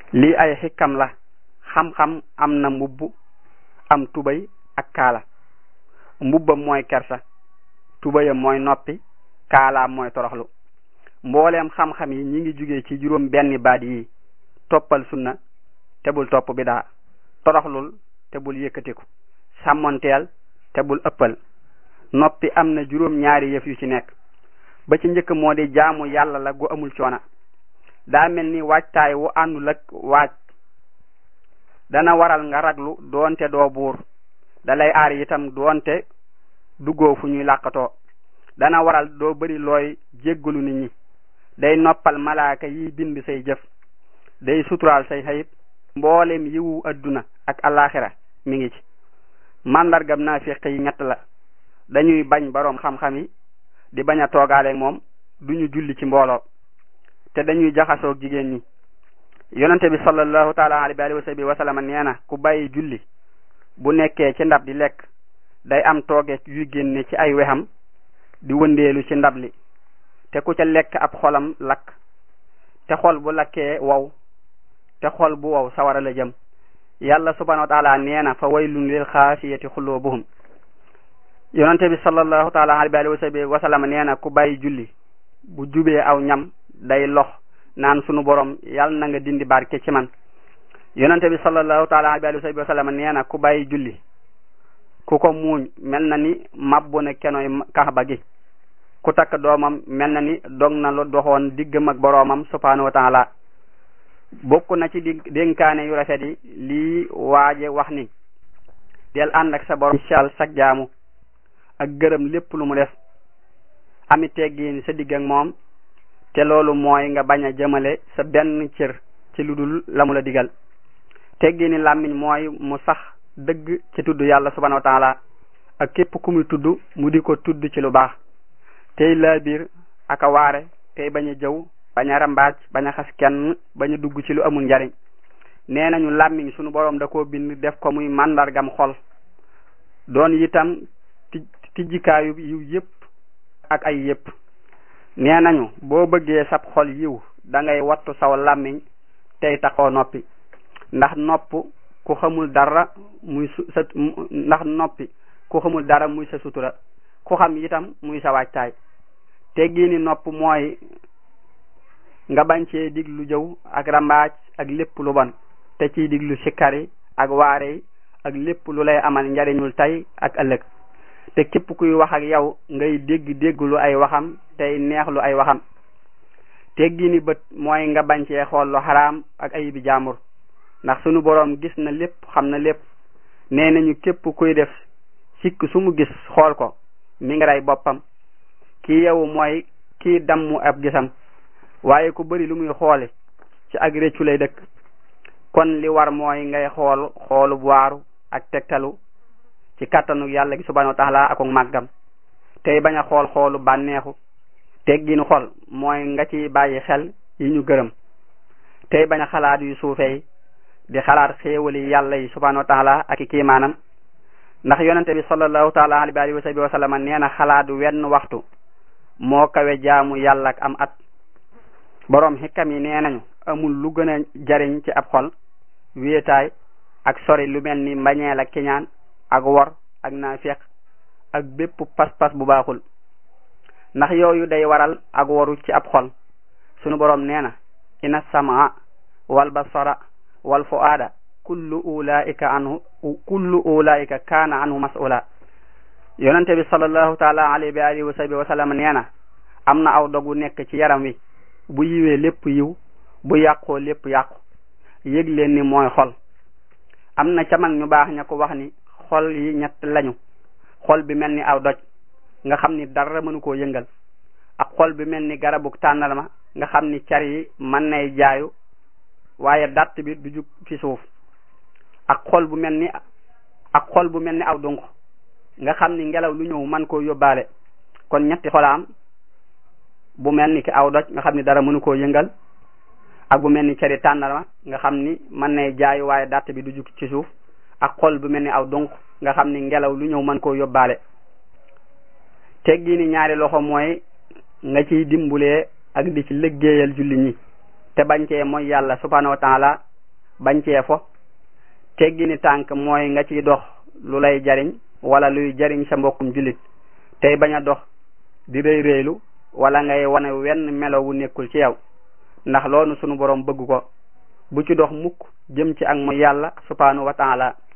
lii ay xikam la. xam-xam am na mbubb am tubay ak kaala. mbubbam mooy kersa, tubayam mooy noppi, kaalaam mooy toroxlu. mbooleem xam-xam yi ñi ngi jugee ci juróom benni baat yi: toppal sunna te bul topp bidaa, toroxlul te bul yëkkatiku, sàmmonteel te bul ëppal. noppi am na juróom ñaari yëf yu ci nekk. ba ci njëkk moo di jaamu yàlla la gu amul coona. daa mel ni waajtaay wu àndul ak waaj. dana waral nga raglu doonte doo buur. dalay aar itam doonte duggoo fu ñuy làqatoo. dana waral doo bari looy jéggalu nit ñi. day noppal malaaka yi bind say jëf. day suturaal say xayib. mboolem yiwu adduna ak alaxira mi ngi ci. màndargam naafiq yi ñett la: dañuy bañ boroom xam-xam yi, di bañ a toogaale moom, duñu julli ci mbooloo, te dañuy jaxasoog jigéen ñi. yonente bi sallallahu taala alayhi wa sallam nee na ku bàyyi julli bu nekkee ci ndab di lekk, day am tooge yuy génne ci ay wexam di wëndeelu ci ndab li, te ku ca lekk ab xolam lakk, te xol bu lakkee wow, te xol bu wow sawara la jëm. yàlla subhanahu wa taala nee na fa waylun lil xaasiyati xulubuhum. yonente bi sallallahu taala alayhi wa sallam nee na ku bàyyi julli bu jubee aw ñam day lox naan sunu borom yàlla na nga dindi barke ci man. yonente bi sallallahu taala alayhi wa sallam nee na ku bàyyi julli ku ko muuñ mel na ni mabbu na kenoy kaaba gi. ku takk doomam mel na ni dog na lu doxoon diggam ak boroomam subhanahu wa taala. bokk na ci dénkaane yu rafet yi lii waaje wax ni: del ànd ak sa borom sal sag jaamu ak gërëm lépp lu mu def, ami teggiin sa digg ak moom, te loolu mooy nga bañ a jëmale sa benn cër ci lu dul la mu la digal. teggiini làmmiñ mooy mu sax dëgg ci tudd yàlla subhanahu wa taala, ak képp ku muy tudd mu di ko tudd ci lu baax, tey laa biir ak a waare, tey bañ a jëw, bañ a rambaaj, bañ a xas kenn, bañ a dugg ci lu amul njariñ. nee nañu làmmiñ sunu boroom da koo bind def ko muy màndargam xol, doon itam tijjikaayu yiw yépp ak ay yépp. nee nañu boo bëggee sab xol yiw da ngay wattu saw làmmiñ tey taxoo noppi, ndax ku xamul dara muy sa sutura, ku xam itam muy sa waajtaay. teggiini nopp mooy nga bañ cee diglu jëw ak rambaaj ak lépp lu bon, te ciy diglu sikkari ak waare ak lépp lu lay amal njariñul tey ak ëllëg. te képp kuy wax ak yow ngay dégg lu ay waxam tey neexlu ay waxam. teggiini bët mooy nga bañ cee xool lu xaraam ak ayibi jaambur, ndax sunu boroom gis na lépp, xam na lépp. nee nañu képp kuy def sikk su mu gis xool ko mi ngi rey boppam. kii yow mooy kii dammu ab gisam, waaye ku bari lu muy xoole ci ak réccu lay dëkk. kon li war mooy ngay xool xoolub waaru ak tegtalu ci kàttanu yàlla gi subhanahu wa taala ak màggam, tey bañ a xool xoolu bànneexu. tegginu xol mooy nga ci bàyyi xel yi ñu gërëm, tey bañ a xalaat yu suufee di xalaat xéewali yàlla yi subhanahu wa taala ak i kiimaanam. ndax yonente bi sallallahu taala alayhi wa sallam nee na xalaat wenn waxtu moo kawe jaamu yàlla ak am at. boroom xikam yi nee nañu amul lu gën a jariñ ci ab xol wéetaay ak sori lu mel ni mbañeel ak kiñaan ak wor ak naafeq ak bépp pas-pas bu baaxul, ndax yooyu day waral ak woru ci ab xol. sunu boroom nee na: inna samaa wal basara wal fuaada kullu ulaika kaana anhu mas'ula. yonente bi sallallahu taala alayhi wa sallam nee na am na aw dogu nekk ci yaram wi, bu yiwee lépp yiw, bu yàqoo lépp yàqu. yëg leen ni mooy xol. am na ca mag ñu baax ña ko wax ni xol yi ñett lañu: xol bi mel ni aw doj nga xam ni dara mënu koo yëngal, ak xol bi mel ni garabuk tànnalma nga xam ni car yi mën nay jaayu waaye datt bi du jug ci suuf, ak xol bu mel ni aw dunq nga xam ni ngelaw lu ñëw man koo yóbbaale. kon ñetti xolaam: bu mel ni ki aw doj nga xam ni dara mënu koo yëngal, ak bu mel ni cari tàndarma nga xam ni mën nay jaayu waaye datt bi du jug ci suuf, ak xol bu mel ni aw dunq nga xam ni ngelaw lu ñëw mën koo yóbbaale. teggiini ñaari loxo mooy nga ciy dimbulee ak di ci liggéeyal julli ñi, te bañ cee mooy yàlla subhanahu wa taala bañ cee fo. teggini tànk mooy nga ciy dox lu lay jariñ wala luy jariñ sa mbokkum jullit tey bañ a dox di rëy rëylu wala ngay wane wenn melo wu nekkul ci yow, ndax loolu sunu borom bëgg ko. bu ci dox mukk jëm ci ak mooy yàlla subhanahu wa taala.